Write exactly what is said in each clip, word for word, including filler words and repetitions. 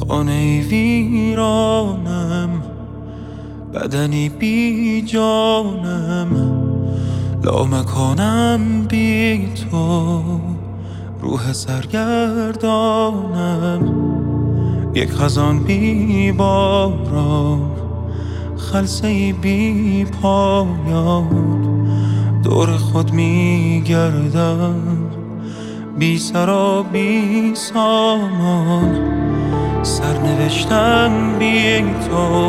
خانه ویرانم، بدنی بی جانم، لامکانم بی تو، روح سرگردانم، یک خزان بی باران، خلسه‌ای بی پایان، دور خود می گردم، بی سر و بی سامان، سرنوشتم بی تو،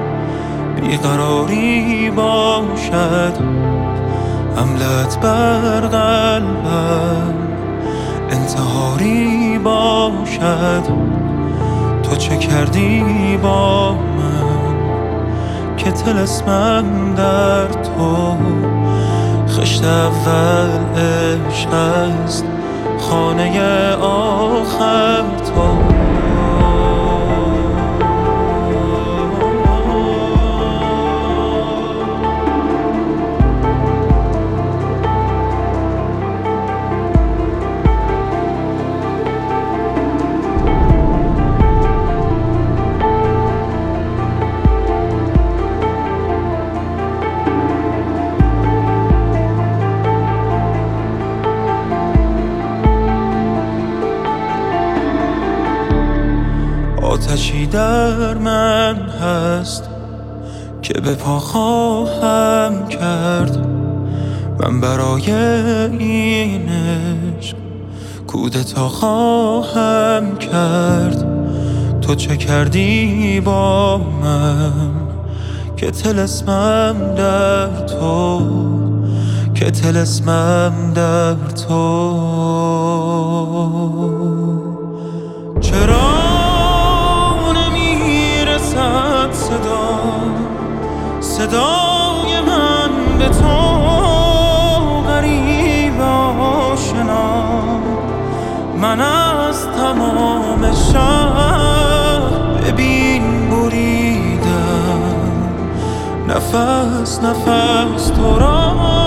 بیقراری باشد، حملت بر قلبم انتحاری باشد. تو چه کردی با من که طلسمم در تو، خشت اول عشق است، خانه آخر تو. آتشی در من هست که به پا خواهم کرد، من برای این عشق کودتا خواهم کرد. تو چه کردی با من که طلسمم در تو، که طلسمم در تو. چرا صدا صدای من به تو غریب آشنا، من از تمام شهر ببین بریدم، نفس نفس تو را